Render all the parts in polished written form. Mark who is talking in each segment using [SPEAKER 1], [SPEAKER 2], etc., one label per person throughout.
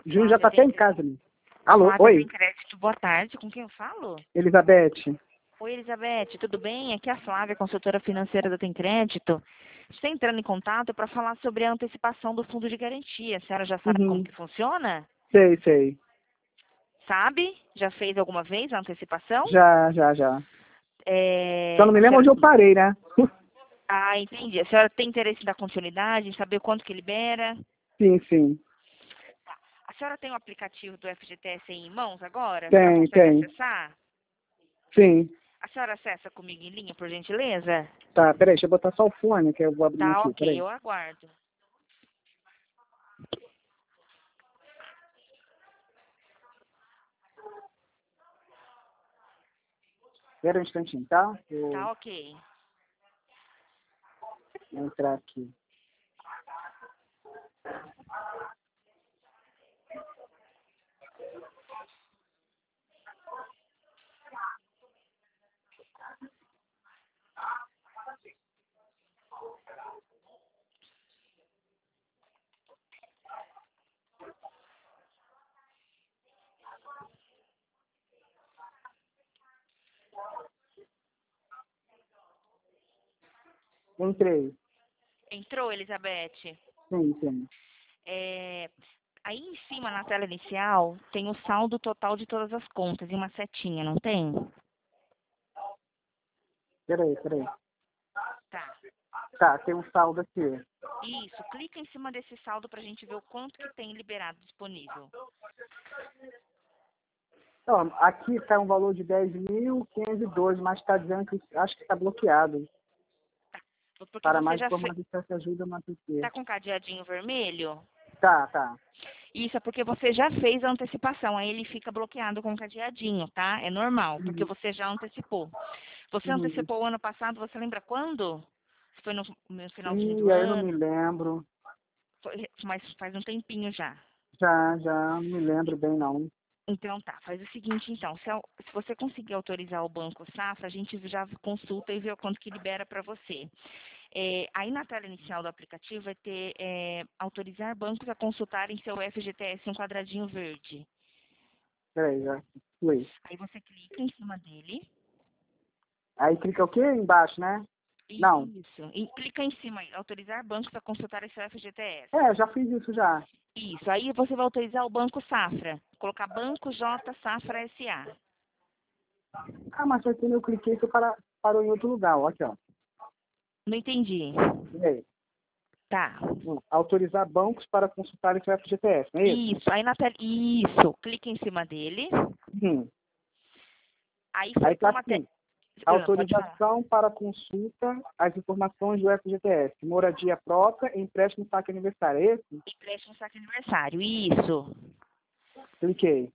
[SPEAKER 1] Júnior já
[SPEAKER 2] Flávia
[SPEAKER 1] tá até em
[SPEAKER 2] tem
[SPEAKER 1] casa, né? Alô,
[SPEAKER 2] Flávia
[SPEAKER 1] oi,
[SPEAKER 2] tem crédito. Boa tarde, com quem eu falo?
[SPEAKER 1] Elizabeth.
[SPEAKER 2] Oi, Elizabeth, tudo bem? Aqui é a Flávia, consultora financeira da Tem Crédito. Estou entrando em contato para falar sobre a antecipação do fundo de garantia. A senhora já sabe como
[SPEAKER 1] Uhum.
[SPEAKER 2] que funciona?
[SPEAKER 1] Sei.
[SPEAKER 2] Sabe? Já fez alguma vez a antecipação?
[SPEAKER 1] Já. Só não me
[SPEAKER 2] A
[SPEAKER 1] lembro
[SPEAKER 2] senhora...
[SPEAKER 1] onde eu parei, né?
[SPEAKER 2] Ah, entendi. A senhora tem interesse da continuidade, em saber quanto que libera?
[SPEAKER 1] Sim.
[SPEAKER 2] A senhora tem o aplicativo do FGTS em mãos agora? A senhora consegue
[SPEAKER 1] Tem.
[SPEAKER 2] acessar?
[SPEAKER 1] Sim.
[SPEAKER 2] A senhora acessa comigo em linha, por gentileza?
[SPEAKER 1] Tá, peraí, deixa eu botar só o fone que eu vou abrir
[SPEAKER 2] Tá,
[SPEAKER 1] aqui,
[SPEAKER 2] ok,
[SPEAKER 1] peraí.
[SPEAKER 2] eu aguardo.
[SPEAKER 1] Espera um instantinho, tá?
[SPEAKER 2] Tá,
[SPEAKER 1] Vou
[SPEAKER 2] ok.
[SPEAKER 1] entrar aqui. Entrei.
[SPEAKER 2] Entrou, Elizabeth?
[SPEAKER 1] Sim.
[SPEAKER 2] É, aí em cima, na tela inicial, tem o saldo total de todas as contas, e uma setinha, não tem?
[SPEAKER 1] Peraí.
[SPEAKER 2] Tá.
[SPEAKER 1] Tá, tem um saldo aqui.
[SPEAKER 2] Isso, clica em cima desse saldo pra gente ver o quanto que tem liberado disponível.
[SPEAKER 1] Então, aqui tá um valor de 10.512, mas tá dizendo que acho que tá bloqueado.
[SPEAKER 2] Porque
[SPEAKER 1] Para
[SPEAKER 2] você
[SPEAKER 1] mais
[SPEAKER 2] já
[SPEAKER 1] informações, se ajuda a manter.
[SPEAKER 2] tá com cadeadinho vermelho?
[SPEAKER 1] Tá.
[SPEAKER 2] Isso é porque você já fez a antecipação, aí ele fica bloqueado com cadeadinho, tá? É normal, porque
[SPEAKER 1] Uhum.
[SPEAKER 2] você já antecipou. Você
[SPEAKER 1] Uhum.
[SPEAKER 2] antecipou o ano passado, você lembra quando? Foi no finalzinho do
[SPEAKER 1] E aí eu não me
[SPEAKER 2] ano?
[SPEAKER 1] lembro.
[SPEAKER 2] Mas faz um tempinho já.
[SPEAKER 1] Já não me lembro bem, não.
[SPEAKER 2] Então tá, faz o seguinte então, se você conseguir autorizar o Banco Safra, a gente já consulta e vê o quanto que libera para você. Aí na tela inicial do aplicativo vai ter autorizar bancos a consultarem seu FGTS, um quadradinho verde.
[SPEAKER 1] Peraí, já fui.
[SPEAKER 2] Aí você clica em cima dele.
[SPEAKER 1] Aí clica o quê? Embaixo, né? Não.
[SPEAKER 2] Isso. E clica em cima aí, autorizar bancos a consultarem seu FGTS.
[SPEAKER 1] Já fiz isso já.
[SPEAKER 2] Isso. Aí você vai autorizar o Banco Safra. Colocar Banco J Safra SA.
[SPEAKER 1] Ah, mas foi quando eu cliquei que parou em outro lugar. Ó, aqui, ó.
[SPEAKER 2] Não entendi.
[SPEAKER 1] E aí?
[SPEAKER 2] Tá.
[SPEAKER 1] Autorizar bancos para consultarem seu FGTS, não é isso?
[SPEAKER 2] Isso. Aí na tela. Isso. Clica em cima dele.
[SPEAKER 1] Uhum.
[SPEAKER 2] Aí
[SPEAKER 1] Aí
[SPEAKER 2] foi
[SPEAKER 1] tá
[SPEAKER 2] para uma
[SPEAKER 1] assim.
[SPEAKER 2] Pode falar.
[SPEAKER 1] Autorização para consulta às informações do FGTS. Moradia própria, empréstimo saque aniversário. É esse?
[SPEAKER 2] Empréstimo saque aniversário. Isso.
[SPEAKER 1] Cliquei.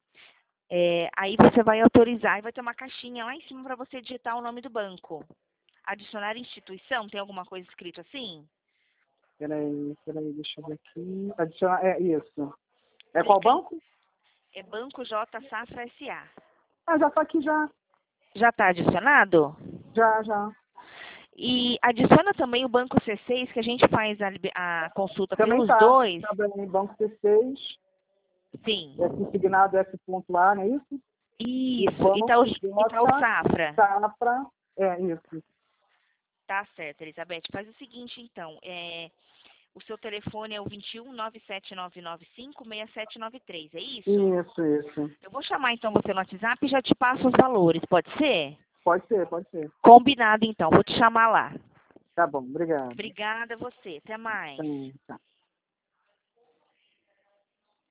[SPEAKER 2] Aí você vai autorizar e vai ter uma caixinha lá em cima para você digitar o nome do banco. Adicionar instituição, tem alguma coisa escrito assim?
[SPEAKER 1] Peraí, deixa eu ver aqui. Adicionar, isso. É qual
[SPEAKER 2] Clica em
[SPEAKER 1] banco?
[SPEAKER 2] Banco J Safra SA.
[SPEAKER 1] Ah, já tá aqui já.
[SPEAKER 2] Já está adicionado?
[SPEAKER 1] Já.
[SPEAKER 2] E adiciona também o Banco C6, que a gente faz a consulta
[SPEAKER 1] Também
[SPEAKER 2] pelos
[SPEAKER 1] tá.
[SPEAKER 2] dois.
[SPEAKER 1] Também banco C6,
[SPEAKER 2] Sim.
[SPEAKER 1] consignado F.A, não é isso? E
[SPEAKER 2] Isso.
[SPEAKER 1] banco
[SPEAKER 2] Itaú
[SPEAKER 1] J,
[SPEAKER 2] Safra.
[SPEAKER 1] Safra, isso.
[SPEAKER 2] Tá certo, Elizabeth. Faz o seguinte, então. O seu telefone é o 21 97995 6793, é isso?
[SPEAKER 1] Isso.
[SPEAKER 2] Eu vou chamar então você no WhatsApp e já te passo os valores, pode ser?
[SPEAKER 1] Pode ser.
[SPEAKER 2] Combinado então, vou te chamar lá.
[SPEAKER 1] Tá bom, obrigado.
[SPEAKER 2] Obrigada a você, até mais.
[SPEAKER 1] Tá.